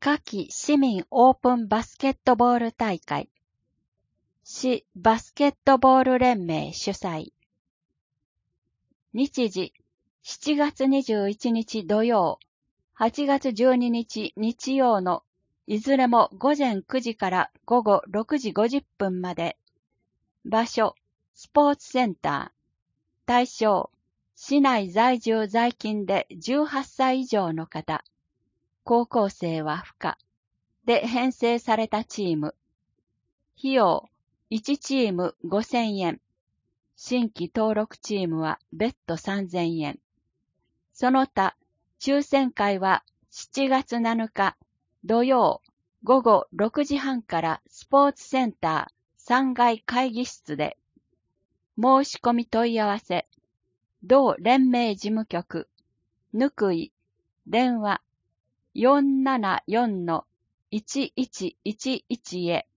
夏季市民オープンバスケットボール大会。市バスケットボール連盟主催。日時、7月21日土曜、8月12日日曜のいずれも午前9時から午後6時50分まで。場所、スポーツセンター。対象、市内在住在勤で18歳以上の方。高校生は不可。で編成されたチーム。費用、1チーム5000円。新規登録チームは別途3000円。その他、抽選会は7月7日土曜午後6時半からスポーツセンター3階会議室で。申し込み問い合わせ、同連盟事務局、ぬくい、電話 474-1111 へ。